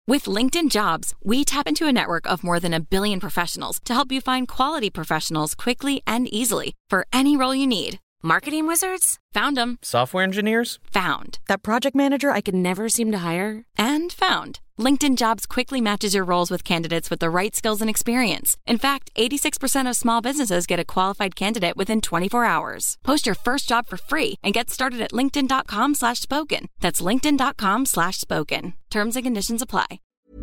With LinkedIn Jobs, we tap into a network of more than 1 billion professionals to help you find quality professionals quickly and easily for any role you need. Marketing wizards? Found them. Software engineers? Found. That project manager I could never seem to hire? And found. LinkedIn Jobs quickly matches your roles with candidates with the right skills and experience. In fact, 86% of small businesses get a qualified candidate within 24 hours. Post your first job for free and get started at linkedin.com/spoken. That's linkedin.com/spoken. Terms and conditions apply.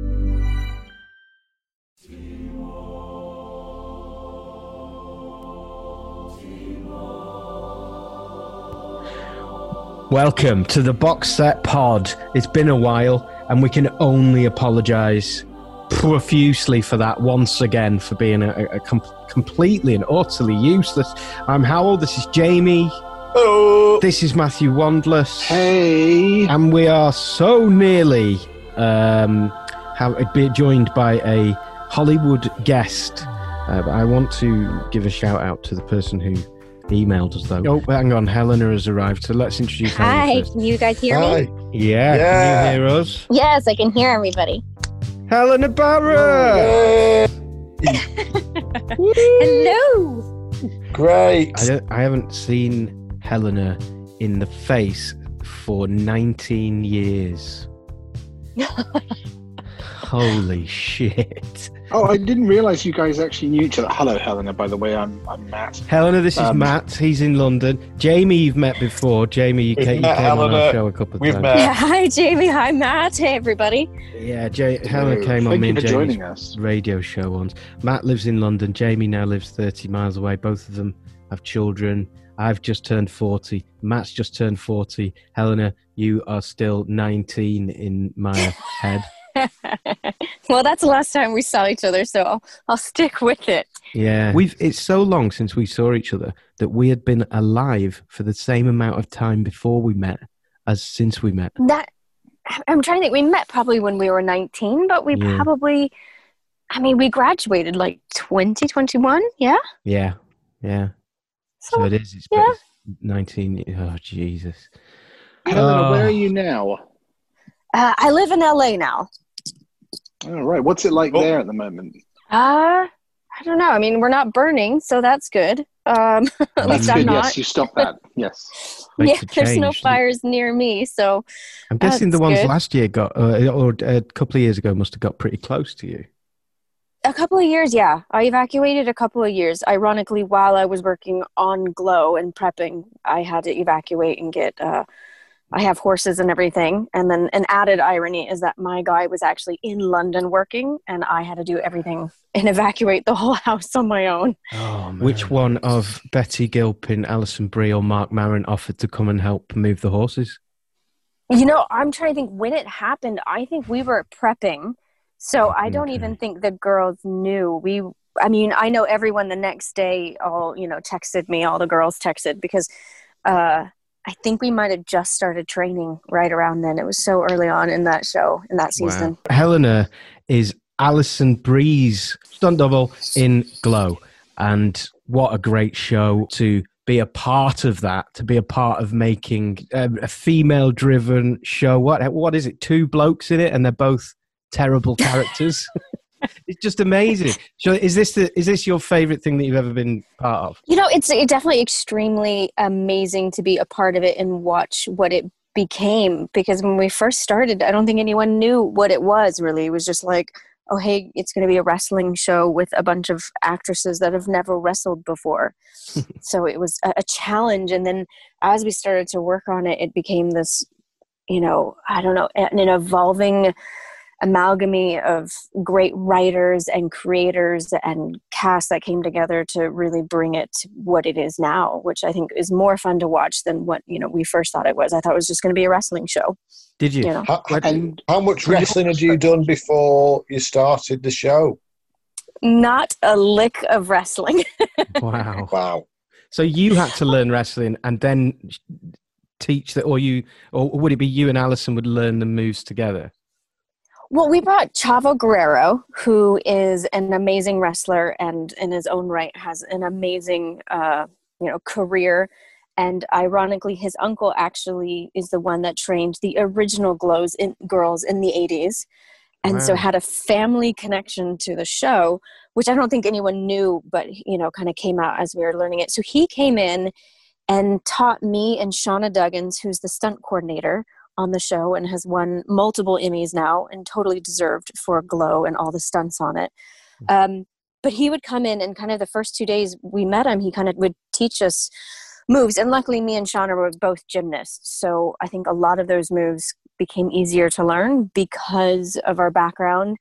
Welcome to the Box Set Pod. It's been a while, and we can only apologise profusely for that once again, for being a completely and utterly useless. I'm Howell, this is Jamie. Hello. This is Matthew Wandless. Hey. And we are so nearly be joined by a Hollywood guest. But I want to give a shout out to the person who emailed us, though. Oh, hang on, Helena has arrived, so let's introduce Helena Hi, first. can you guys hear me? Yeah, can you hear us? Yes, I can hear everybody. Helena Barrett! Hello! Great. I haven't seen Helena in the face for 19 years. Holy shit. Oh, I didn't realise you guys actually knew each other. Hello, Helena, by the way. I'm Matt. Helena, this is Matt. He's in London. Jamie, you've met before. Jamie, you came on our show a couple of times. Met. Yeah, hi, Jamie. Hi, Matt. Hey, everybody. Yeah, Helena came on me and Jamie's radio show once. Matt lives in London. Jamie now lives 30 miles away. Both of them have children. I've just turned 40. Matt's just turned 40. Helena, you are still 19 in my head. Well, that's the last time we saw each other, so I'll stick with it. Yeah. It's so long since we saw each other that we had been alive for the same amount of time before we met as since we met. I'm trying to think. We met probably when we were 19, but we probably, we graduated like 2021, yeah? Yeah. So it is. It's 19. Oh, Jesus. Helena, where are you now? I live in LA now. All right. What's it like there at the moment? I don't know. We're not burning, so that's good. At least I'm not. Yes, you stopped that. Yes. There's no fires near me, so I'm guessing the ones last year got, or a couple of years ago, must have got pretty close to you. A couple of years, yeah. I evacuated a couple of years. Ironically, while I was working on Glow and prepping, I had to evacuate and get... I have horses and everything. And then an added irony is that my guy was actually in London working, and I had to do everything and evacuate the whole house on my own. Oh, man. Which one of Betty Gilpin, Alison Brie, or Mark Maron offered to come and help move the horses? I'm trying to think when it happened. I think we were prepping. So I don't even think the girls knew. I know everyone the next day all, texted me, all the girls texted because, I think we might have just started training right around then. It was so early on in that show, in that season. Wow. Helena is Alison Brie's stunt double in Glow. And what a great show to be a part of that, to be a part of making a female-driven show. What is it? 2 blokes in it, and they're both terrible characters. It's just amazing. So is this your favorite thing that you've ever been part of? It's definitely extremely amazing to be a part of it and watch what it became, because when we first started, I don't think anyone knew what it was really. It was just like, oh, hey, it's going to be a wrestling show with a bunch of actresses that have never wrestled before. So it was a challenge. And then as we started to work on it, it became this, I don't know, an evolving amalgamy of great writers and creators and cast that came together to really bring it to what it is now, which I think is more fun to watch than what we first thought it was. I thought it was just going to be a wrestling show. Did you? How much wrestling had you done before you started the show? Not a lick of wrestling. Wow. So you had to learn wrestling and then teach that, or would it be you and Alison would learn the moves together? Well, we brought Chavo Guerrero, who is an amazing wrestler and in his own right has an amazing, career. And ironically, his uncle actually is the one that trained the original girls in the 80s. And so Wow. had a family connection to the show, which I don't think anyone knew, but, kind of came out as we were learning it. So he came in and taught me and Shauna Duggins, who's the stunt coordinator on the show and has won multiple Emmys now and totally deserved for Glow and all the stunts on it. But he would come in and kind of the first 2 days we met him, he kind of would teach us moves. And luckily me and Shauna were both gymnasts. So I think a lot of those moves became easier to learn because of our background.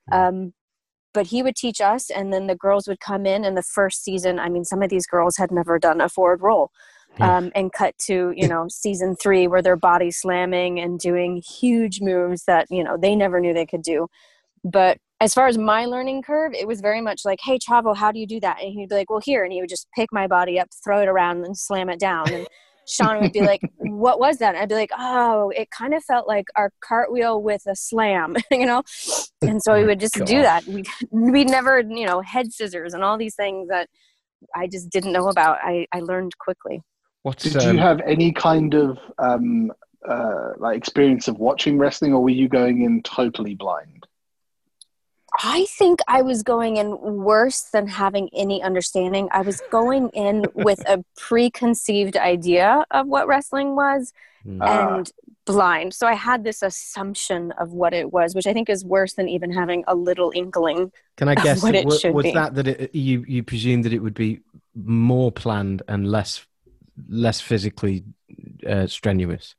But he would teach us, and then the girls would come in the first season. I mean, some of these girls had never done a forward roll. And cut to, season 3 where they're body slamming and doing huge moves that, they never knew they could do. But as far as my learning curve, it was very much like, hey, Chavo, how do you do that? And he'd be like, well, here. And he would just pick my body up, throw it around and slam it down. And Sean would be like, what was that? And I'd be like, oh, it kind of felt like our cartwheel with a slam, And so we would just do that. We'd never, head scissors and all these things that I just didn't know about. I learned quickly. Did you have any kind of experience of watching wrestling, or were you going in totally blind? I think I was going in worse than having any understanding. I was going in with a preconceived idea of what wrestling was and blind. So I had this assumption of what it was, which I think is worse than even having a little inkling. Can I guess what it should was be. that you presumed that it would be more planned and less physically strenuous?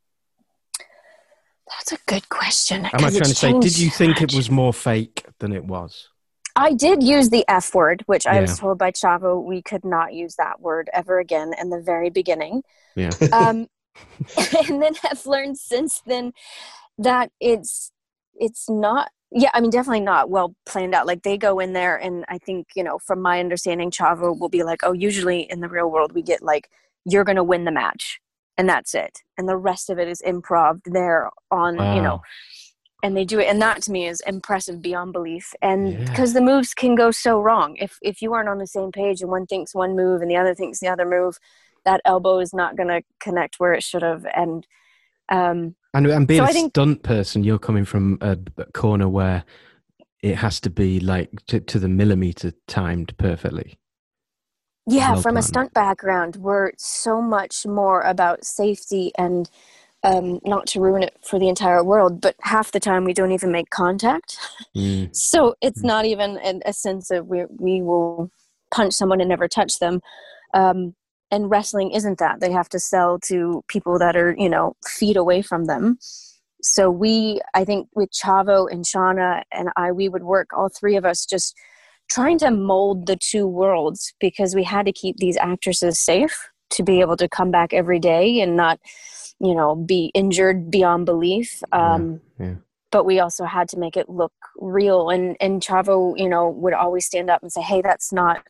That's a good question. Am I trying to say, did you think it was more fake than it was? I did use the F word, which I was told by Chavo we could not use that word ever again in the very beginning. Yeah. And then I've learned since then that it's not, definitely not well planned out. Like they go in there and I think, from my understanding, Chavo will be like, oh, usually in the real world we get like, you're going to win the match. And that's it. And the rest of it is improv there on, and they do it. And that to me is impressive beyond belief. And because the moves can go so wrong. If you aren't on the same page and one thinks one move and the other thinks the other move, that elbow is not going to connect where it should have. And being a stunt person, you're coming from a corner where it has to be like to the millimeter timed perfectly. Yeah, from a stunt background, we're so much more about safety and not to ruin it for the entire world, but half the time we don't even make contact. So it's not even a sense of we will punch someone and never touch them. And wrestling isn't that. They have to sell to people that are, feet away from them. So I think with Chavo and Shauna and we would work, all three of us, just trying to mold the two worlds because we had to keep these actresses safe to be able to come back every day and not, be injured beyond belief. But we also had to make it look real. And Chavo, would always stand up and say, hey, that's not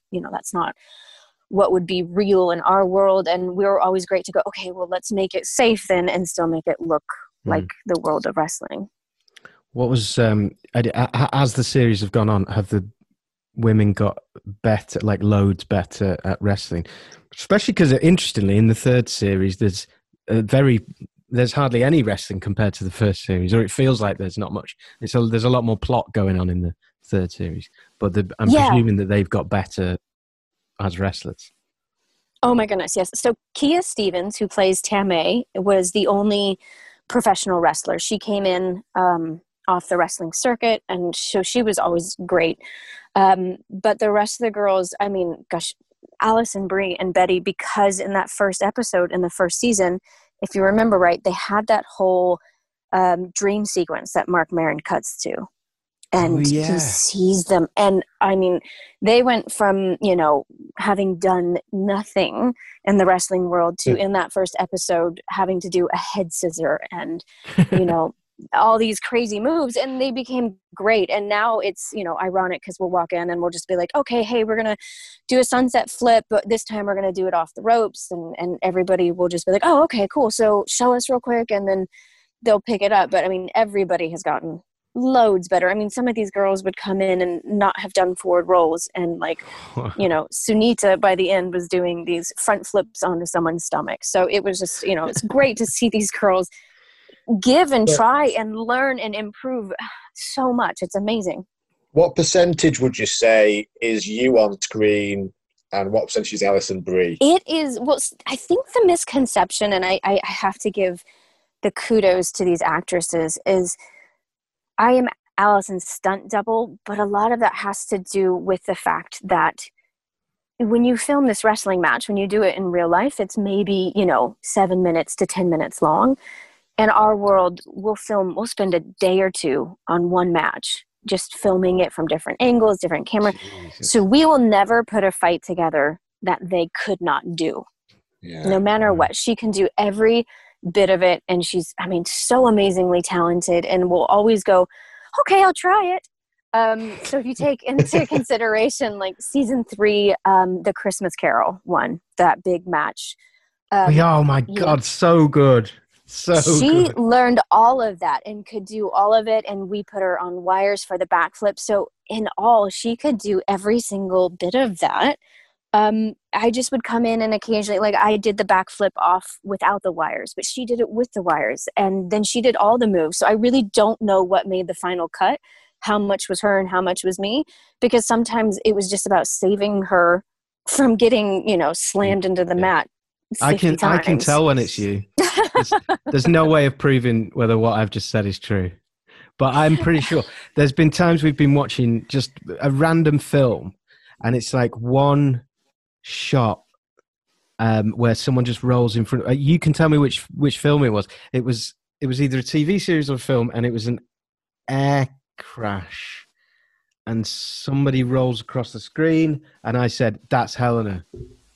what would be real in our world. And we were always great to go, okay, well, let's make it safe then and still make it look like the world of wrestling. What was, as the series have gone on, have the women got better, like loads better at wrestling? Especially because, interestingly, in the third series, there's hardly any wrestling compared to the first series, or it feels like there's not much. There's a lot more plot going on in the third series, but I'm presuming that they've got better as wrestlers. Oh my goodness, yes. So Kia Stevens, who plays Tamay, was the only professional wrestler. She came in off the wrestling circuit, and so she was always great. But the rest of the girls, Allison Brie and Betty, because in that first episode in the first season, if you remember right, they had that whole dream sequence that Mark Maron cuts to. And he sees them. And they went from, having done nothing in the wrestling world to in that first episode having to do a head scissor and, all these crazy moves, and they became great. And now it's, ironic because we'll walk in and we'll just be like, okay, hey, we're going to do a sunset flip, but this time we're going to do it off the ropes. And everybody will just be like, oh, okay, cool. So show us real quick. And then they'll pick it up. But everybody has gotten loads better. Some of these girls would come in and not have done forward rolls. And Sunita by the end was doing these front flips onto someone's stomach. So it was just, it's great to see these girls give and try and learn and improve so much. It's amazing. What percentage would you say is you on screen, and what percentage is Alison Brie? It is, well, I think the misconception, and I have to give the kudos to these actresses, is I am Alison's stunt double, but a lot of that has to do with the fact that when you film this wrestling match, when you do it in real life, it's maybe, 7 minutes to 10 minutes long. In our world, we'll spend a day or two on one match, just filming it from different angles, different camera. Jesus. So we will never put a fight together that they could not do. Yeah. No matter what. She can do every bit of it, and she's, so amazingly talented, and will always go, okay, I'll try it. So if you take into consideration, like season 3, the Christmas Carol one, that big match. Oh my God, so good. She learned all of that and could do all of it, and we put her on wires for the backflip. So in all, she could do every single bit of that. I just would come in and occasionally, like I did the backflip off without the wires, but she did it with the wires, and then she did all the moves. So I really don't know what made the final cut, how much was her and how much was me, because sometimes it was just about saving her from getting, slammed into the mat. I can tell when it's you. There's no way of proving whether what I've just said is true. But I'm pretty sure there's been times we've been watching just a random film, and it's like one shot where someone just rolls in front. You can tell me which film it was. It was either a TV series or a film, and it was an air crash, and somebody rolls across the screen, and I said, "That's Helena,"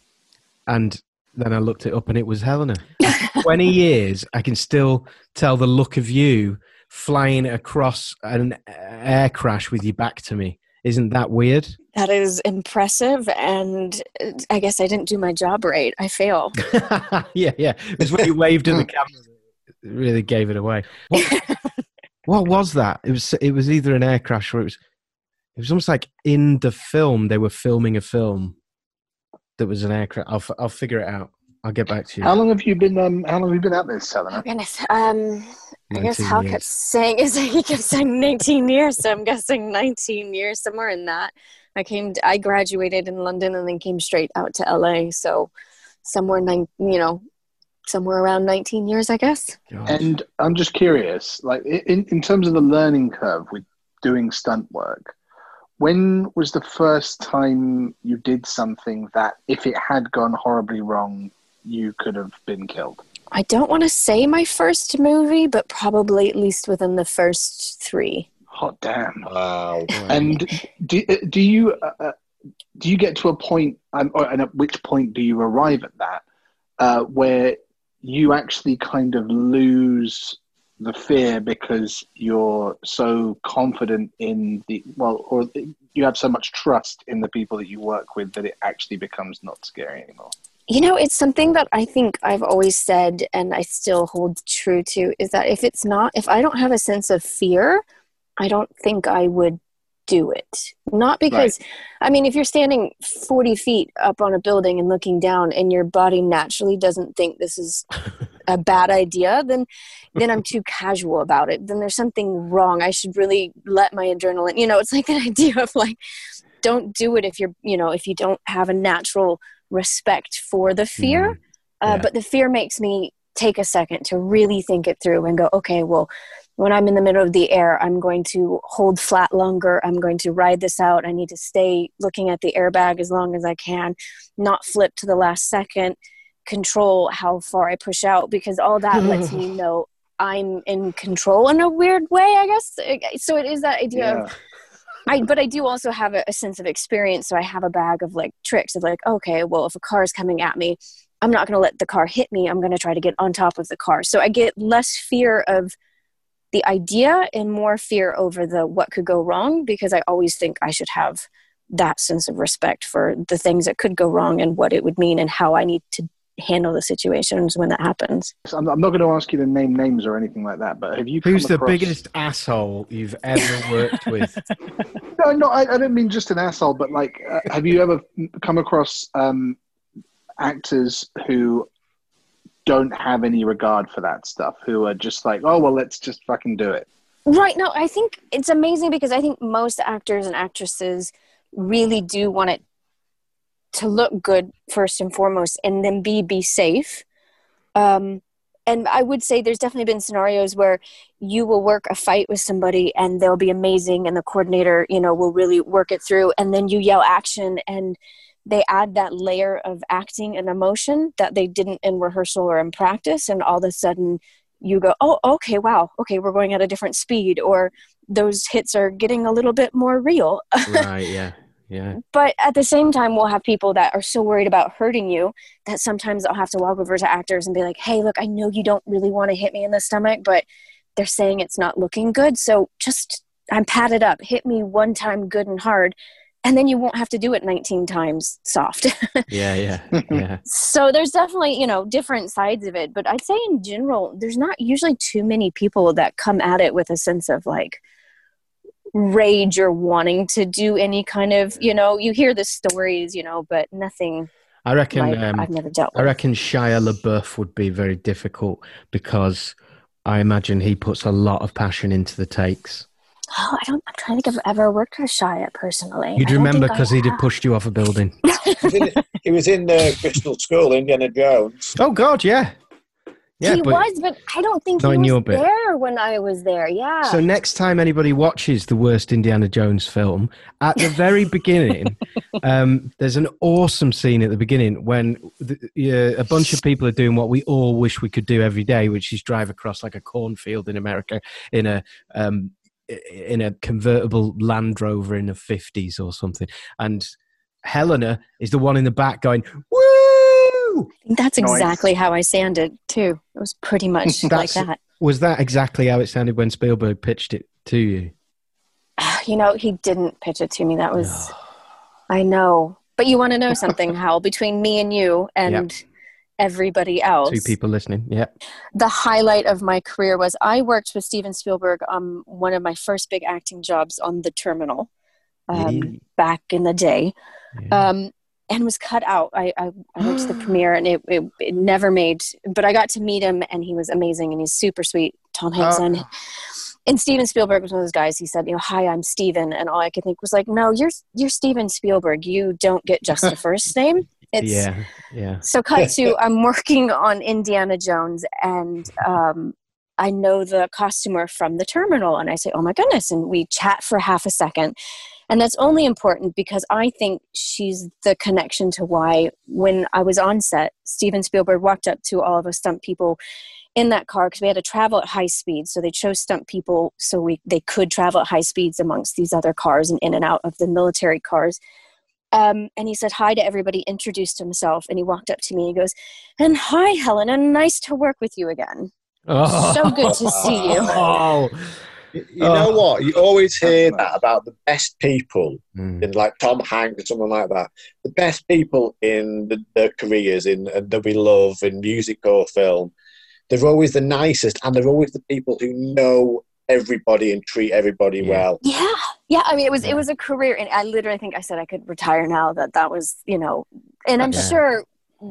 and then I looked it up, and it was Helena. 20 years, I can still tell the look of you flying across an air crash with your back to me. Isn't that weird? That is impressive, and I guess I didn't do my job right. I fail. Yeah. It was when you waved at the camera that really gave it away. What was that? It was either an air crash or it was almost like in the film they were filming a film that was an air crash. I'll figure it out. I'll get back to you. How long have you been at this, Helena? Oh goodness. I guess Hal kept saying he kept saying 19 years, so I'm guessing 19 years, somewhere in that. I graduated in London and then came straight out to LA, so somewhere around 19 years, I guess. Gosh. And I'm just curious, like in terms of the learning curve with doing stunt work, when was the first time you did something that, if it had gone horribly wrong, you could have been killed? I don't want to say my first movie, but probably at least within the first 3. Hot damn! Wow. And do you get to a point, and at which point do you arrive at that, where you actually kind of lose the fear because you're so confident in or you have so much trust in the people that you work with that it actually becomes not scary anymore? It's something that I think I've always said, and I still hold true to, is that if I don't have a sense of fear, I don't think I would do it. Not because, right. If you're standing 40 feet up on a building and looking down and your body naturally doesn't think this is a bad idea, then I'm too casual about it. Then there's something wrong. I should really let my adrenaline, it's like that idea of like, don't do it if if you don't have a natural respect for the fear. But the fear makes me take a second to really think it through and go, okay, well, when I'm in the middle of the air, I'm going to hold flat longer. I'm going to ride this out. I need to stay looking at the airbag as long as I can, not flip to the last second, control how far I push out, because all that lets me know I'm in control in a weird way, I guess. So it is that idea of, but I do also have a sense of experience. So I have a bag of like tricks of like, okay, well, if a car is coming at me, I'm not going to let the car hit me. I'm going to try to get on top of the car. So I get less fear of the idea and more fear over the what could go wrong, because I always think I should have that sense of respect for the things that could go wrong and what it would mean and how I need to handle the situations when that happens. I'm not going to ask you to name names or anything like that, but have you Who's the biggest asshole you've ever worked with? No, I don't mean just an asshole, but like, have you ever come across actors who don't have any regard for that stuff, who are just like, oh, well, let's just fucking do it. Right. No, I think it's amazing because I think most actors and actresses really do want it to look good first and foremost, and then be safe. And I would say there's definitely been scenarios where you will work a fight with somebody and they'll be amazing and the coordinator, will really work it through, and then you yell action and they add that layer of acting and emotion that they didn't in rehearsal or in practice, and all of a sudden you go, oh, okay, wow, okay, we're going at a different speed, or those hits are getting a little bit more real. Right, yeah. Yeah. But at the same time, we'll have people that are so worried about hurting you that sometimes I'll have to walk over to actors and be like, hey, look, I know you don't really want to hit me in the stomach, but they're saying it's not looking good. So just, I'm padded up. Hit me one time good and hard, and then you won't have to do it 19 times soft. Yeah. So there's definitely, different sides of it. But I'd say in general, there's not usually too many people that come at it with a sense of like rage or wanting to do any kind of, you hear the stories, but nothing. I reckon I've never dealt with. I reckon Shia LaBeouf would be very difficult because I imagine he puts a lot of passion into the takes. Oh, I'm trying to think if I've ever worked with Shia personally. You'd remember because he'd have pushed you off a building. He was in the Bristol School, Indiana Jones. Oh God, yeah. Yeah, he was, but I don't think he was there when I was there. Yeah. So next time anybody watches the worst Indiana Jones film, at the very beginning, there's an awesome scene at the beginning when a bunch of people are doing what we all wish we could do every day, which is drive across like a cornfield in America in a convertible Land Rover in the 50s or something. And Helena is the one in the back going, woo! That's exactly how I sounded too. It was pretty much like that. Was that exactly how it sounded when Spielberg pitched it to you? He didn't pitch it to me. That was, I know. But you want to know something, Hal? Between me and you and everybody else. 2 people listening, yeah. The highlight of my career was I worked with Steven Spielberg on one of my first big acting jobs on The Terminal back in the day. Yeah. And was cut out. I went to the premiere and it never made, but I got to meet him and he was amazing and he's super sweet, Tom Hanks. And Steven Spielberg was one of those guys. He said, hi, I'm Steven. And all I could think was like, no, you're Steven Spielberg. You don't get just a first name. Yeah. So cut to, I'm working on Indiana Jones and I know the costumer from The Terminal. And I say, oh my goodness. And we chat for half a second. And that's only important because I think she's the connection to why when I was on set, Steven Spielberg walked up to all of us stunt people in that car because we had to travel at high speed. So they chose stunt people so they could travel at high speeds amongst these other cars and in and out of the military cars. And he said hi to everybody, introduced himself, and he walked up to me and he goes, and hi, Helena, nice to work with you again. Oh. So good to see you. Oh. You know what? You always hear that about the best people in like Tom Hanks or someone like that. The best people in their careers that we love in music or film. They're always the nicest, and they're always the people who know everybody and treat everybody well. Yeah. I mean, it was a career, and I literally think I said I could retire now. That was, and I'm sure.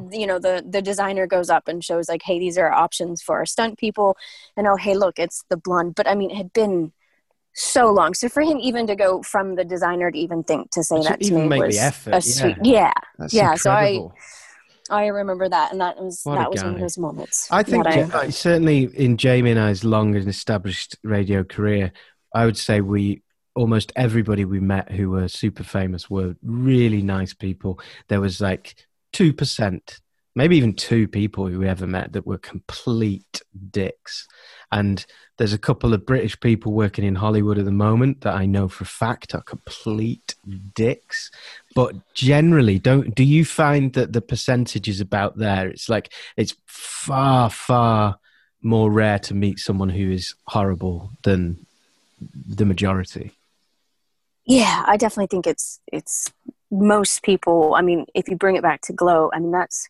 The designer goes up and shows like, hey, these are our options for our stunt people, and hey, look, it's the blonde. But I mean, it had been so long, so for him even to go from the designer to even think to say that to me was a sweet, That's so incredible. I remember that, and that was one of those moments. I think certainly in Jamie and I's long and established radio career, I would say almost everybody we met who were super famous were really nice people. There was like 2%, maybe even 2 people who we ever met that were complete dicks. And there's a couple of British people working in Hollywood at the moment that I know for a fact are complete dicks. But generally, do you find that the percentage is about there? It's like it's far, far more rare to meet someone who is horrible than the majority. Yeah, I definitely think it's most people. I mean, if you bring it back to Glow, I mean, that's,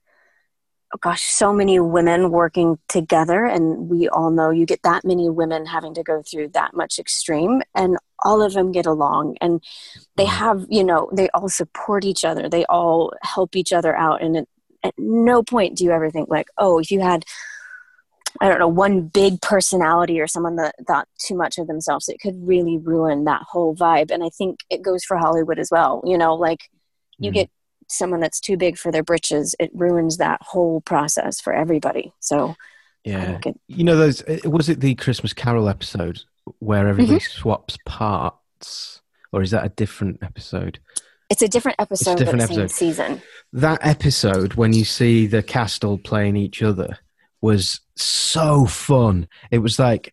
so many women working together, and we all know you get that many women having to go through that much extreme, and all of them get along, and they have, they all support each other, they all help each other out, and at no point do you ever think like, oh, if you had, I don't know, one big personality or someone that thought too much of themselves, it could really ruin that whole vibe. And I think it goes for Hollywood as well. You know, like you get someone that's too big for their britches, it ruins that whole process for everybody. So yeah, you know, was it the Christmas Carol episode where everybody swaps parts, or is that a different episode? It's a different episode, but the same season. That episode, when you see the cast all playing each other, was so fun. It was like,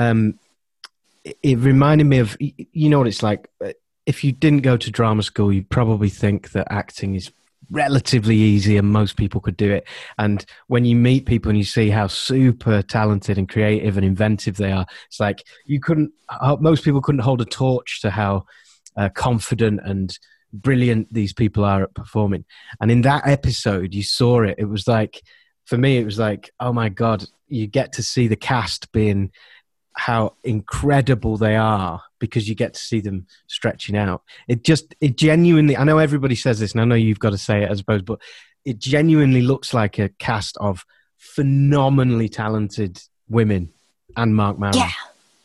it reminded me of, you know what it's like. If you didn't go to drama school, you'd probably think that acting is relatively easy and most people could do it. And when you meet people and you see how super talented and creative and inventive they are, it's like most people couldn't hold a torch to how confident and brilliant these people are at performing. And in that episode, you saw it. It was like, for me, it was like, oh my God, you get to see the cast being how incredible they are because you get to see them stretching out. It genuinely, I know everybody says this and I know you've got to say it, I suppose, but it genuinely looks like a cast of phenomenally talented women and Mark Maron. Yeah.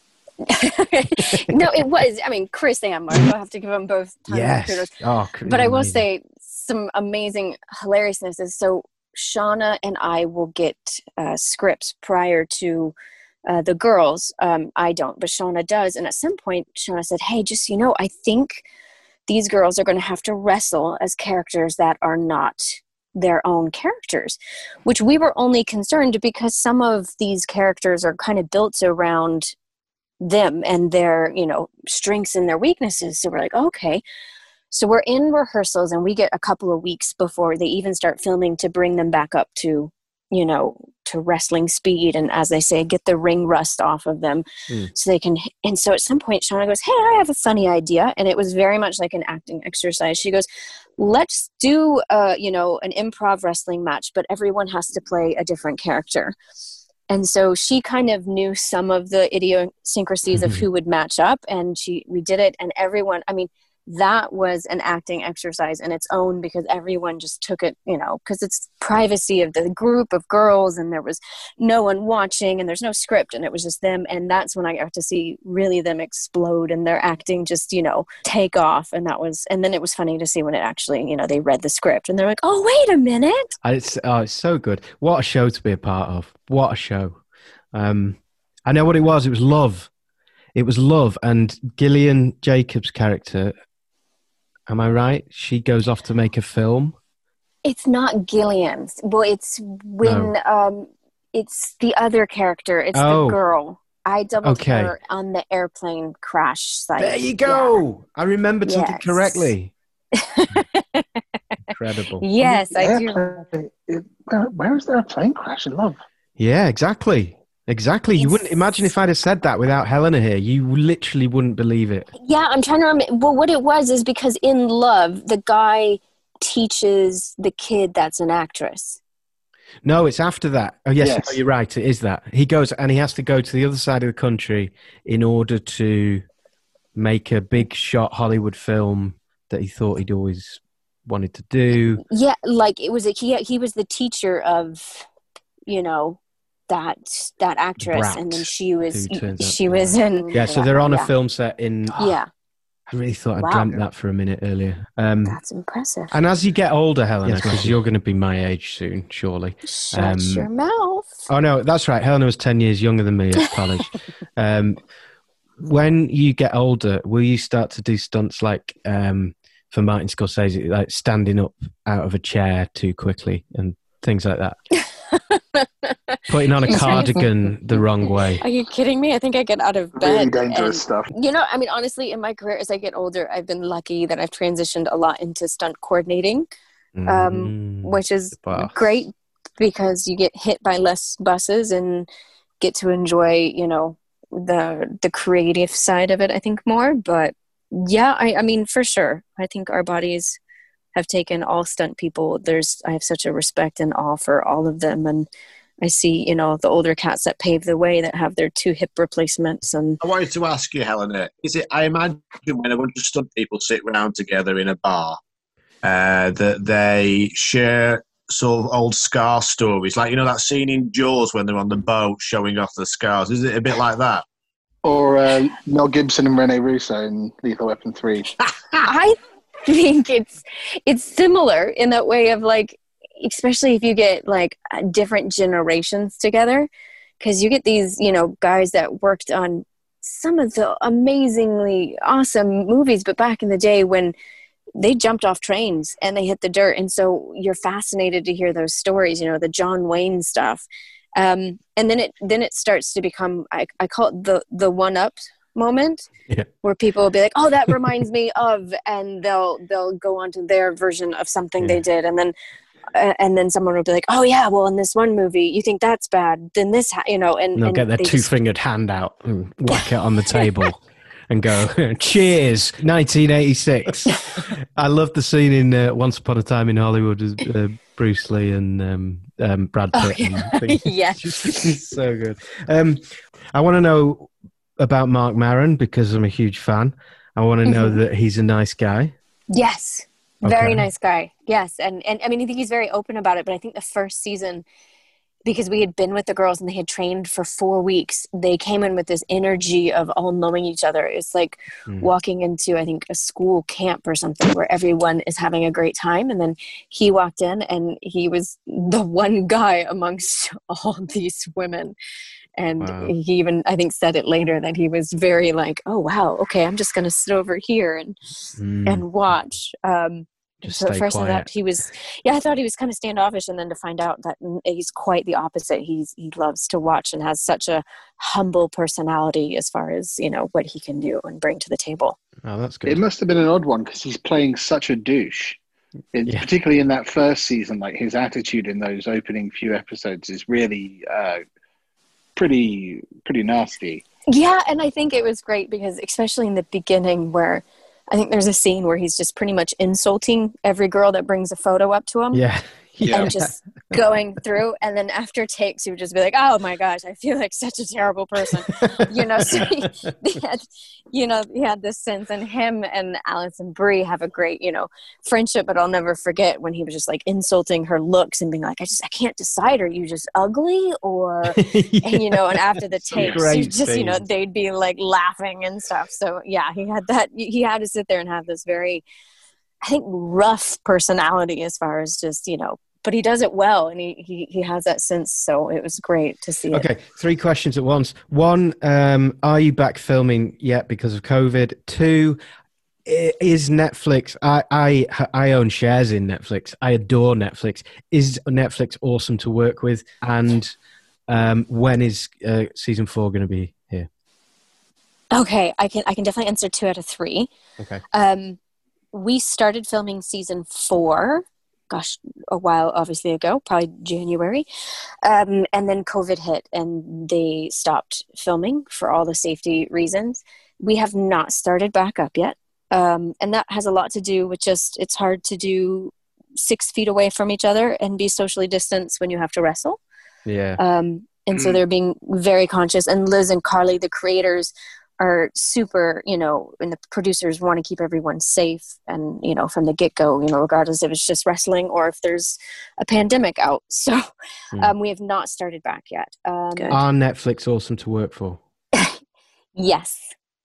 No, it was. I mean, Chris and Mark, I'll have to give them both tons of kudos. Oh, but I will say some amazing hilariousness is, so Shauna and I will get scripts prior to the girls. I don't, but Shauna does. And at some point, Shauna said, hey, just, I think these girls are going to have to wrestle as characters that are not their own characters, which we were only concerned because some of these characters are kind of built around them and their, strengths and their weaknesses. So we're like, okay. So we're in rehearsals and we get a couple of weeks before they even start filming to bring them back up to, to wrestling speed. And as they say, get the ring rust off of them so they can. And so at some point, Shauna goes, hey, I have a funny idea. And it was very much like an acting exercise. She goes, let's do, an improv wrestling match, but everyone has to play a different character. And so she kind of knew some of the idiosyncrasies of who would match up. And we did it. And everyone, that was an acting exercise in its own because everyone just took it, because it's privacy of the group of girls and there was no one watching and there's no script and it was just them. And that's when I got to see really them explode and their acting just, take off. And then it was funny to see when it actually, they read the script and they're like, oh, wait a minute. It's so good. What a show to be a part of. What a show. I know what it was. It was love. It was love. And Gillian Jacobs' character, am I right? She goes off to make a film. It's not Gillian's. Well, it's when it's the other character. It's the girl. I doubled her on the airplane crash site. There you go. Yeah. I remembered something correctly. Incredible. Yes, I do. Where is there a plane crash in love? Yeah, exactly. You wouldn't imagine if I'd have said that without Helena here. You literally wouldn't believe it. Yeah, I'm trying to remember. Well, what it was is because in Love, the guy teaches the kid that's an actress. No, it's after that. Oh, yes. No, you're right. It is that. He goes and he has to go to the other side of the country in order to make a big shot Hollywood film that he thought he'd always wanted to do. Yeah, like it was he was the teacher of, that actress, Brat, and then she was in. Yeah, so they're on a film set in. Yeah. I really thought I dreamt that for a minute earlier. That's impressive. And as you get older, Helena, because you're going to be my age soon, surely. Shut your mouth. Oh, no, that's right. Helena was 10 years younger than me at college. When you get older, will you start to do stunts like for Martin Scorsese, like standing up out of a chair too quickly and things like that? Putting on a cardigan the wrong way. Are you kidding me? I think I get out of bed. Really dangerous stuff. Honestly, in my career, as I get older, I've been lucky that I've transitioned a lot into stunt coordinating, which is great because you get hit by less buses and get to enjoy, the creative side of it, I think, more. But yeah, I mean, for sure. I think our bodies have taken all stunt people. I have such a respect and awe for all of them. And I see, the older cats that pave the way that have their 2 hip replacements. And I wanted to ask you, Helena, I imagine when a bunch of stunt people sit around together in a bar, that they share sort of old scar stories, like, you know, that scene in Jaws when they're on the boat showing off the scars? Is it a bit like that? Or Mel Gibson and Rene Russo in Lethal Weapon 3. I think it's similar in that way of like, especially if you get like different generations together, because you get these, you know, guys that worked on some of the amazingly awesome movies, but back in the day when they jumped off trains and they hit the dirt. And so you're fascinated to hear those stories, you know, the John Wayne stuff. And then it starts to become, I call it the one-up moment, where people will be like, oh, that reminds me of, and they'll go on to their version of something they did. And then someone will be like, oh yeah, well, in this one movie, you think that's bad, then this, you know, and they'll get their two-fingered hand out and whack it on the table. And go, cheers, 1986. I love the scene in Once Upon a Time in Hollywood with Bruce Lee and Brad Pitt. Oh, yeah. Yes. It's so good. I want to know about Marc Maron because I'm a huge fan. I want to know that he's a nice guy. Yes, very nice guy. Yes, and I mean, I think he's very open about it, but I think the first season, because we had been with the girls and they had trained for 4 weeks, they came in with this energy of all knowing each other. It's like walking into, I think, a school camp or something where everyone is having a great time. And then he walked in and he was the one guy amongst all these women. And he even, I think, said it later that he was very like, oh, wow, okay, I'm just going to sit over here and watch. Just so at first quiet. I thought he was, I thought he was kind of standoffish, and then to find out that he's quite the opposite. He loves to watch and has such a humble personality as far as, you know, what he can do and bring to the table. Oh, that's good. It must have been an odd one because he's playing such a douche. Particularly in that first season, like his attitude in those opening few episodes is really pretty nasty. Yeah, and I think it was great because especially in the beginning where I think there's a scene where he's just pretty much insulting every girl that brings a photo up to him. Yeah. And just going through, and then after takes he would just be like, oh my gosh, I feel like such a terrible person. You know, so he had this sense, and him and Alison Brie have a great, you know, friendship. But I'll never forget when he was just like insulting her looks and being like, I can't decide, are you just ugly or and you know, and after the takes you just, you know, they'd be like laughing and stuff. So yeah, he had to sit there and have this very, I think, rough personality as far as just, you know, but he does it well, and he has that sense. So it was great to see it. Okay, 3 questions at once. 1, are you back filming yet because of COVID? 2, is Netflix? I own shares in Netflix. I adore Netflix. Is Netflix awesome to work with? And when is season 4 going to be here? Okay, I can definitely answer 2 out of 3. Okay. We started filming season 4, a while obviously ago, probably January. And then COVID hit and they stopped filming for all the safety reasons. We have not started back up yet. And that has a lot to do with just, it's hard to do 6 feet away from each other and be socially distanced when you have to wrestle. Yeah. And so they're being very conscious, and Liz and Carly, the creators, are super, you know, and the producers want to keep everyone safe and, you know, from the get-go, you know, regardless if it's just wrestling or if there's a pandemic out. So we have not started back yet. Are Netflix awesome to work for? Yes.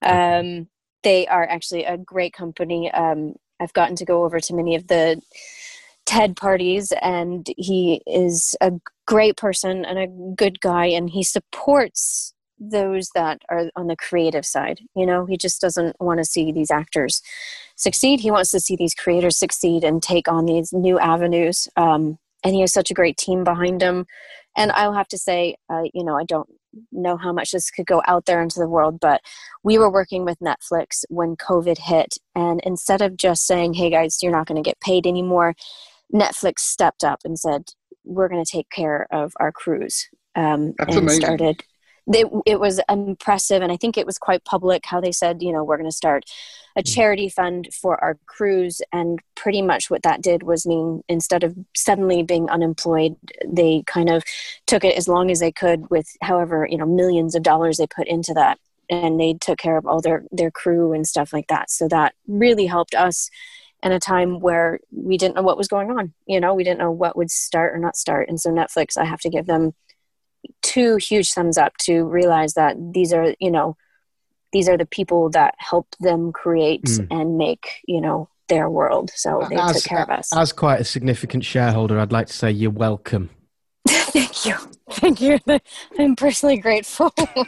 They are actually a great company. I've gotten to go over to many of the TED parties, and he is a great person and a good guy, and he supports those that are on the creative side. You know, he just doesn't want to see these actors succeed. He wants to see these creators succeed and take on these new avenues. And he has such a great team behind him. And I'll have to say, you know, I don't know how much this could go out there into the world, but we were working with Netflix when COVID hit. And instead of just saying, hey guys, you're not going to get paid anymore, Netflix stepped up and said, we're going to take care of our crews. That's amazing. It was impressive, and I think it was quite public how they said, you know, we're going to start a charity fund for our crews, and pretty much what that did was mean instead of suddenly being unemployed, they kind of took it as long as they could with however, you know, millions of dollars they put into that, and they took care of all their crew and stuff like that. So that really helped us and a time where we didn't know what was going on. You know, we didn't know what would start or not start. And so Netflix, I have to give them 2 huge thumbs up to realize that these are the people that helped them create and make, you know, their world. So they took care of us. As quite a significant shareholder, I'd like to say you're welcome. Thank you. Thank you. I'm personally grateful.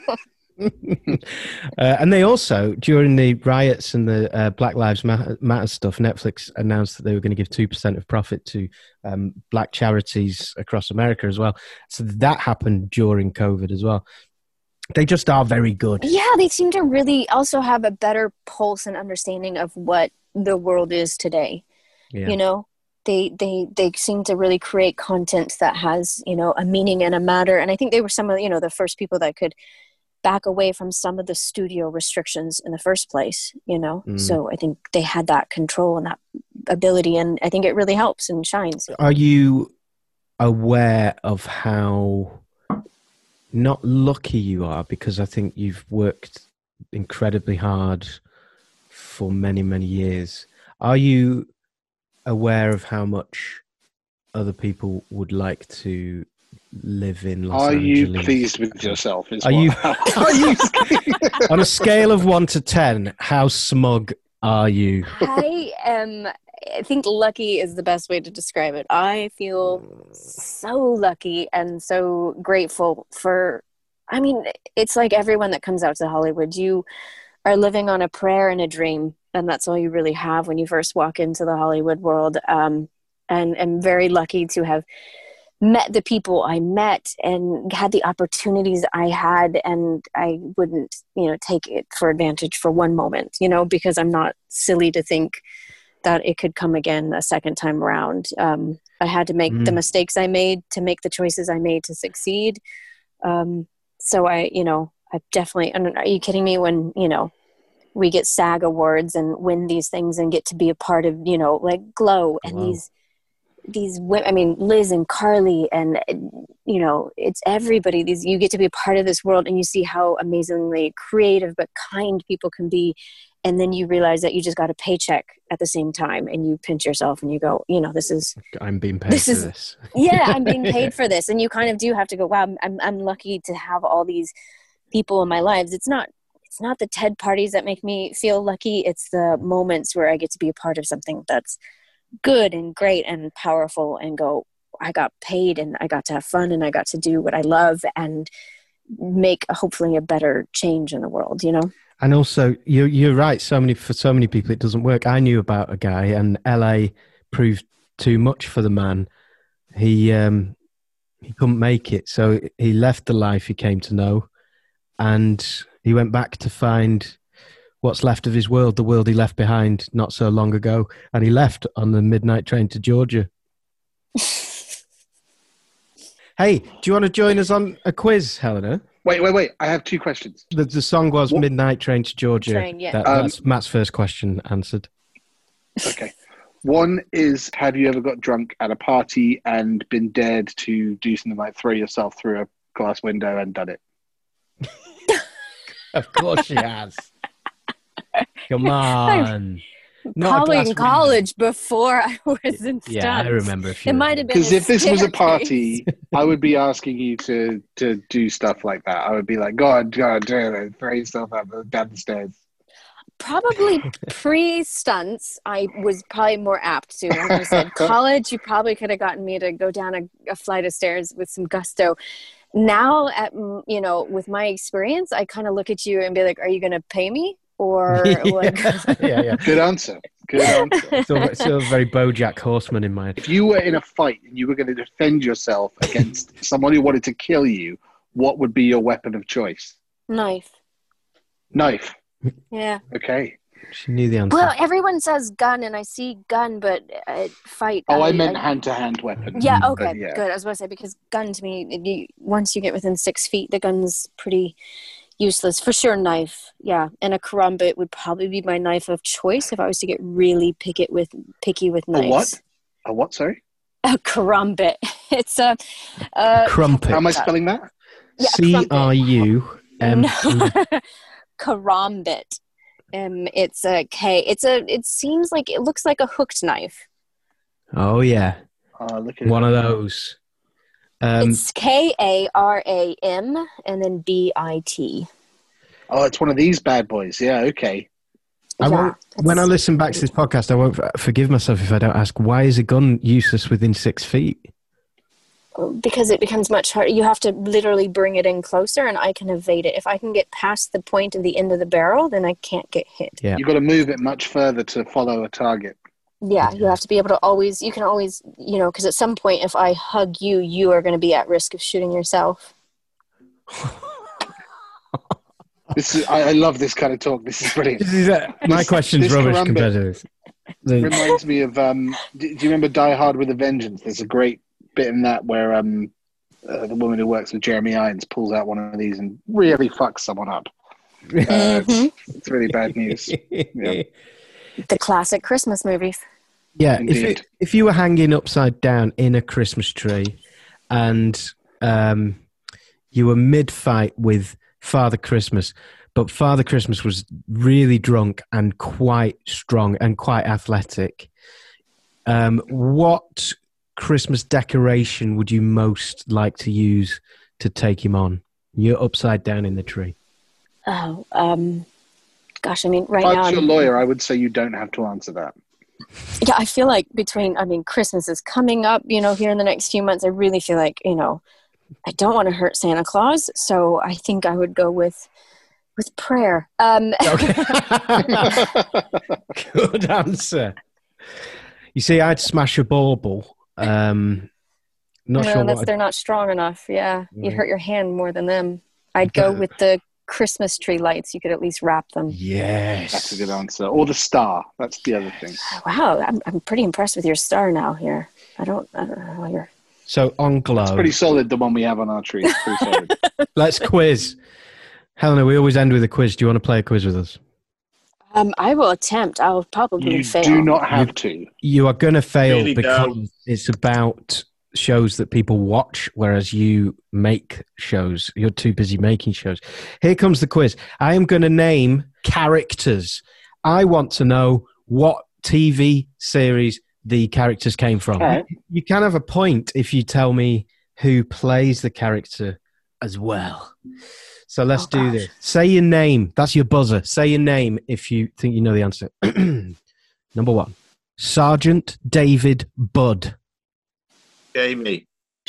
And they also, during the riots and the Black Lives Matter stuff, Netflix announced that they were going to give 2% of profit to black charities across America as well. So that happened during COVID as well. They just are very good. Yeah, they seem to really also have a better pulse and understanding of what the world is today. Yeah. You know, they seem to really create content that has, you know, a meaning and a matter. And I think they were some of, you know, the first people that could back away from some of the studio restrictions in the first place, you know. So I think they had that control and that ability, and I think it really helps and shines. Are you aware of how not lucky you are? Because I think you've worked incredibly hard for many, many years. Are you aware of how much other people would like to live in Los Angeles? Are you pleased with yourself? Are you on a scale of 1 to 10, how smug are you? I think lucky is the best way to describe it. I feel so lucky and so grateful for, I mean, it's like everyone that comes out to Hollywood, you are living on a prayer and a dream, and that's all you really have when you first walk into the Hollywood world. And I'm very lucky to have met the people I met and had the opportunities I had, and I wouldn't, you know, take it for advantage for one moment, you know, because I'm not silly to think that it could come again a second time around. I had to make the mistakes I made to make the choices I made to succeed. So I definitely, are you kidding me when, you know, we get SAG awards and win these things and get to be a part of, you know, like Glow and these women, I mean, Liz and Carly and, you know, it's everybody. You get to be a part of this world, and you see how amazingly creative but kind people can be. And then you realize that you just got a paycheck at the same time, and you pinch yourself and you go, you know, I'm being paid for this. Yeah, I'm being paid for this. And you kind of do have to go, wow, I'm lucky to have all these people in my lives. It's not the TED parties that make me feel lucky. It's the moments where I get to be a part of something that's good and great and powerful, and go, I got paid and I got to have fun and I got to do what I love and make hopefully a better change in the world, you know? And also, you're right. For so many people, it doesn't work. I knew about a guy, and LA proved too much for the man. He couldn't make it, so he left the life he came to know, and he went back to find what's left of his world, the world he left behind not so long ago, and he left on the midnight train to Georgia. Hey, do you want to join us on a quiz, Helena? Wait. I have 2 questions. The song was what? Midnight Train to Georgia. Yeah. That's Matt's first question answered. Okay. One is, have you ever got drunk at a party and been dared to do something like throw yourself through a glass window and done it? Of course she has. Come on. Probably in college before I was in stunts. Yeah, I remember a few. It might have been because if this was a party, I would be asking you to do stuff like that. I would be like, go on, do it, throw yourself down the stairs. Probably pre-stunts, I was probably more apt to. Like I said, college, you probably could have gotten me to go down a flight of stairs with some gusto. Now, with my experience, I kind of look at you and be like, are you going to pay me? Or like... yeah. Good answer. Still very BoJack Horseman in my head. If you were in a fight and you were going to defend yourself against someone who wanted to kill you, what would be your weapon of choice? Knife. Yeah. Okay. She knew the answer. Well, everyone says gun, and I see gun, but fight. I meant hand-to-hand weapon. Yeah. Okay. Good. I was going to say, because gun to me, once you get within 6 feet, the gun's pretty useless. For sure, knife. Yeah. And a karambit would probably be my knife of choice if I was to get really picky with knives. A what? Sorry. A karambit. It's a crumpet. How am I spelling that? Yeah, CRUM. Karambit. It's a K. It seems like it looks like a hooked knife. Oh yeah. Look at One of those. It's KARAM and then BIT. Oh, it's one of these bad boys. Yeah, okay. When I listen back to this podcast, I won't forgive myself if I don't ask, why is a gun useless within 6 feet? Because it becomes much harder. You have to literally bring it in closer, and I can evade it. If I can get past the point of the end of the barrel, then I can't get hit. Yeah. You've got to move it much further to follow a target. Yeah, you have to be able to always, you can always, because at some point if I hug you, you are going to be at risk of shooting yourself. I love this kind of talk. This is brilliant. My question's rubbish compared to this. Reminds me of, do you remember Die Hard with a Vengeance? There's a great bit in that where the woman who works with Jeremy Irons pulls out one of these and really fucks someone up. It's really bad news. Yeah. The classic Christmas movies. Yeah, if you were hanging upside down in a Christmas tree and you were mid-fight with Father Christmas, but Father Christmas was really drunk and quite strong and quite athletic, what Christmas decoration would you most like to use to take him on? You're upside down in the tree. Oh, gosh, I mean, right now... If I was your lawyer, I would say you don't have to answer that. Yeah, I feel like Christmas is coming up, here in the next few months. I really feel like, I don't want to hurt Santa Claus, so I think I would go with prayer. Okay. Good answer. You see, I'd smash a bauble. They're not strong enough. Yeah, you'd hurt your hand more than them. I'd go with the Christmas tree lights. You could at least wrap them. Yes, that's a good answer. Or the star. That's the other thing. Wow, I'm pretty impressed with your star now. Here, I don't know your. So on Glow, it's pretty solid. The one we have on our tree. It's pretty solid. Let's quiz. Helena, we always end with a quiz. Do you want to play a quiz with us? I will attempt. I'll probably fail. You do not have to. You are going to fail really because it's about shows that people watch, whereas you make shows. You're too busy making shows. Here comes the quiz. I am going to name characters. I want to know what TV series the characters came from. Okay. You can have a point if you tell me who plays the character as well. So let's do this. Say your name. That's your buzzer. Say your name if you think you know the answer. Number 1. Sergeant David Budd. Jamie.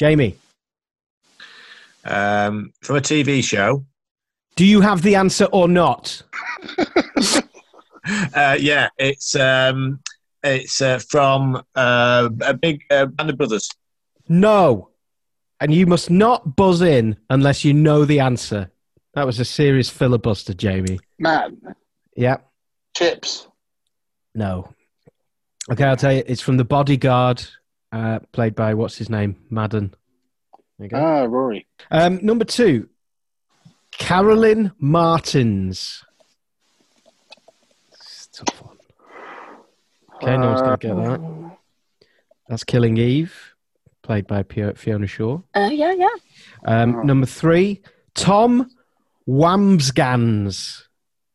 From a TV show. Do you have the answer or not? Yeah, it's from a big Band of Brothers. No. And you must not buzz in unless you know the answer. That was a serious filibuster, Jamie. Matt. Yeah. Chips. No. Okay, I'll tell you. It's from The Bodyguard, played by, what's his name? Madden. There you go. Rory. Number 2. Carolyn Martins. It's a tough one. Okay, no one's going to get that. That's Killing Eve, played by Fiona Shaw. Yeah. Number 3, Tom Wambsgans.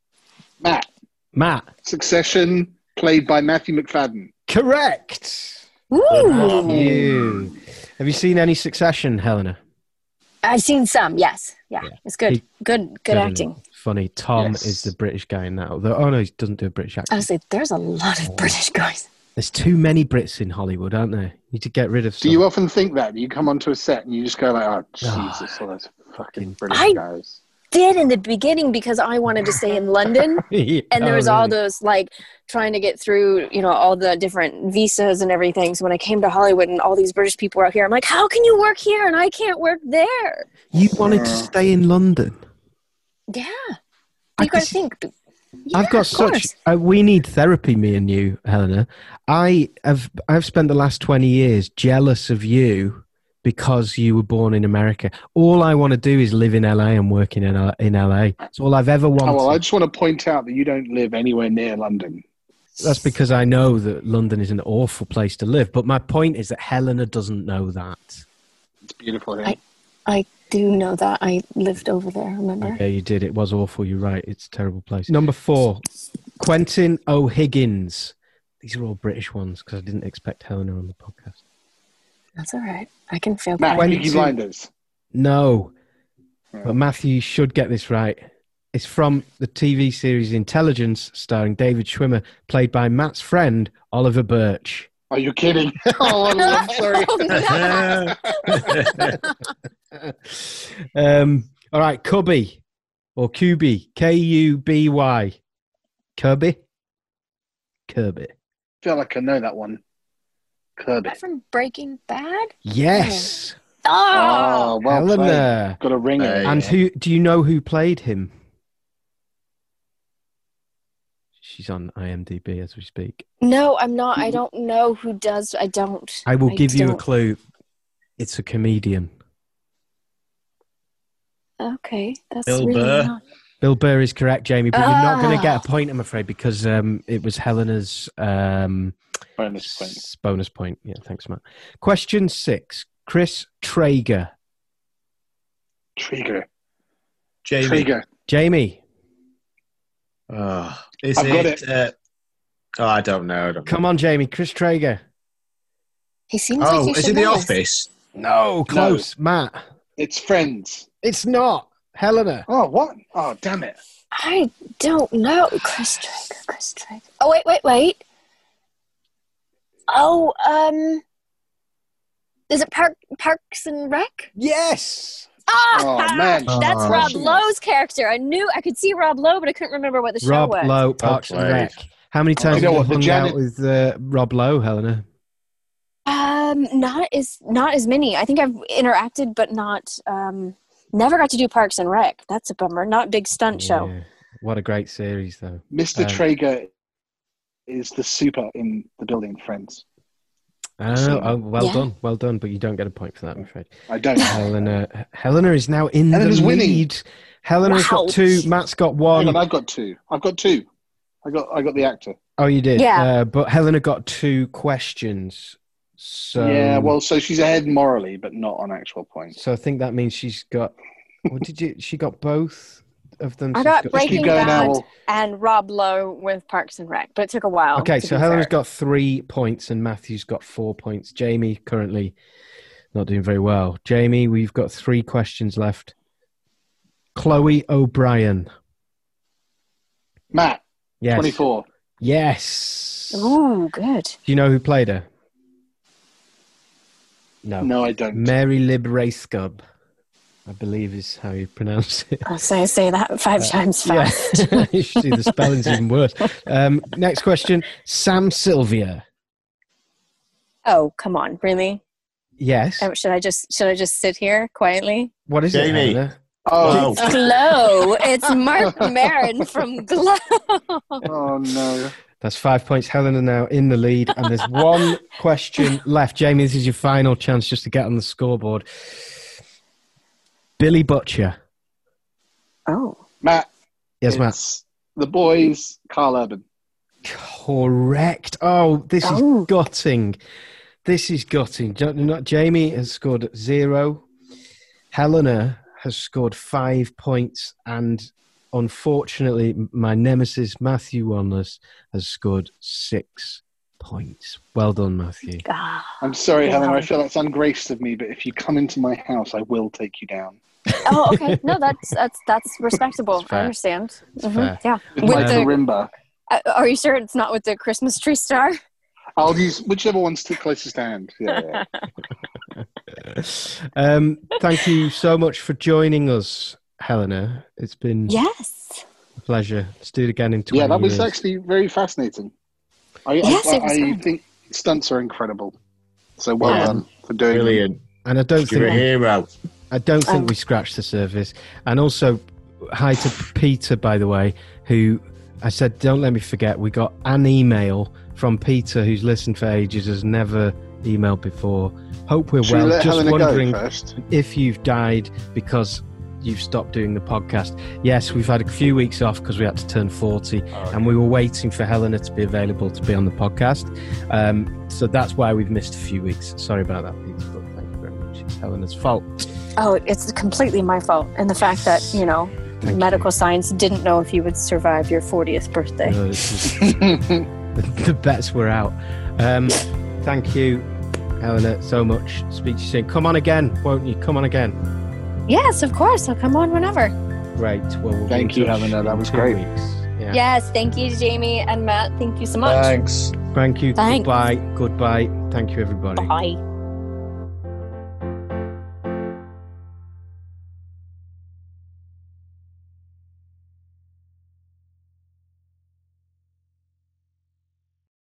Matt. Succession, played by Matthew McFadden. Correct. Woo! Have you seen any Succession, Helena? I've seen some, yes. Yeah. It's good. Good acting. Funny. Tom is the British guy in that. Although, no, he doesn't do a British accent. Honestly, there's a lot of British guys. There's too many Brits in Hollywood, aren't there? You need to get rid of some. Do you often think that? You come onto a set and you just go like, oh, Jesus, all those fucking British guys. Did in the beginning because I wanted to stay in London and there was all those trying to get through all the different visas and everything. So when I came to Hollywood and all these British people were out here, I'm like, how can you work here and I can't work there? You wanted to stay in London? Yeah. You got to think. Yeah, I've got such we need therapy, me and you, Helena. I've spent the last 20 years jealous of you because you were born in America. All I want to do is live in LA and work in LA. That's all I've ever wanted. Oh, well, I just want to point out that you don't live anywhere near London. That's because I know that London is an awful place to live. But my point is that Helena doesn't know that. It's beautiful here. I do know that. I lived over there, remember? Yeah, you did. It was awful. You're right. It's a terrible place. Number 4. Quentin O'Higgins. These are all British ones because I didn't expect Helena on the podcast. That's all right. I can feel Matt, that. Peaky Blinders. No. But Matthew, you should get this right. It's from the TV series Intelligence, starring David Schwimmer, played by Matt's friend, Oliver Birch. Are you kidding? Oh, I'm sorry. All right, Cubby or Kuby, Kuby. Kirby? I feel like I know that one. Kirby. From Breaking Bad? Yes. Oh, well Helena. played. Got a ring. And who do you know who played him? She's on IMDb as we speak. No, I'm not. I don't know who does. I don't. I will give you a clue. It's a comedian. Okay. That's Bill really Burr. not. Bill Burr is correct, Jamie, but you're not going to get a point, I'm afraid, because it was Helena's bonus point. Yeah, thanks, Matt. Question 6. Chris Traeger. Traeger. Jamie. I've got it. I don't know. Come on, Jamie. Chris Traeger. He seems like he is should it The know this. Office? No, close. No. Matt. It's Friends. It's not. Helena. Oh, what? Oh, damn it. I don't know. Chris Traeger. Oh, wait. Oh, is it Parks and Rec? Yes. Oh, man. That's Rob Lowe's character. I could see Rob Lowe, but I couldn't remember what the show was. Rob Lowe, Parks and Rec. How many times have you hung out with Rob Lowe, Helena? Not as many. I think I've interacted, but not. Never got to do Parks and Rec. That's a bummer. Not big stunt show. What a great series, though. Mr. Traeger is the super in the building Friends. Well done, but you don't get a point for that, I'm afraid. I don't. Helena is now in Helena's the winning. lead. Helena's got 2. Matt's got 1. Hang on, I've got 2. I got the actor. Oh, you did? Yeah. But Helena got 2 questions. So yeah, well, so she's ahead morally, but not on actual points. So I think that means she's got. What did you? She got both of them. I got Breaking Bad and Rob Lowe with Parks and Rec, but it took a while. Okay, so Helena's got 3 points and Matthew's got 4 points. Jamie currently not doing very well. Jamie, we've got 3 questions left. Chloe O'Brien. Matt. Yes. 24. Yes. Ooh, good. Do you know who played her? No, I don't. Mary Lib Rayskub, I believe is how you pronounce it. I'll say that 5 times fast. Yeah. You should see the spelling's even worse. Next question, Sam Sylvia. Oh, come on, really? Yes. Should I just sit here quietly? What is Jamie. it, Helena? Oh, Glow. It's Mark Maron from Glow. Oh no. That's 5 points. Helena now in the lead, and there's 1 question left. Jamie, this is your final chance just to get on the scoreboard. Billy Butcher. Oh. Matt. Yes, Matt. The Boys, Carl Urban. Correct. Oh, this is gutting. This is gutting. Jamie has scored 0. Helena has scored 5 points, and unfortunately, my nemesis, Matthew Wanless, has scored 6 points. Well done, Matthew. I'm sorry, Helena. I feel that's ungraced of me, but if you come into my house, I will take you down. Oh, okay. No, that's respectable. I understand. Fair. Yeah. With my marimba. Are you sure it's not with the Christmas tree star? I'll use whichever one's closest to hand. Yeah. Thank you so much for joining us, Helena. It's been a pleasure. Let's do it again in 20 years. Yeah, that was actually very fascinating. I think stunts are incredible. So well done for doing Brilliant. Them. And I don't You're a hero. I don't think we scratched the surface. And also, hi to Peter, by the way, who I said, don't let me forget, we got an email from Peter, who's listened for ages, has never emailed before. Hope we're well. Just Helena wondering first? if you've died because you've stopped doing the podcast. Yes, we've had a few weeks off because we had to turn 40, and we were waiting for Helena to be available to be on the podcast. So that's why we've missed a few weeks. Sorry about that, Peter, but thank you very much. It's Helena's fault. Oh, it's completely my fault. And the fact that, medical science didn't know if you would survive your 40th birthday. No, the bets were out. Thank you, Eleanor, so much. Speak to you soon. Come on again, won't you? Come on again. Yes, of course. I'll come on whenever. Great. Well, we'll thank you, Eleanor. That was great. Yeah. Yes, thank you, Jamie and Matt. Thank you so much. Thanks. Thank you. Thanks. Goodbye. Goodbye. Thank you, everybody. Bye.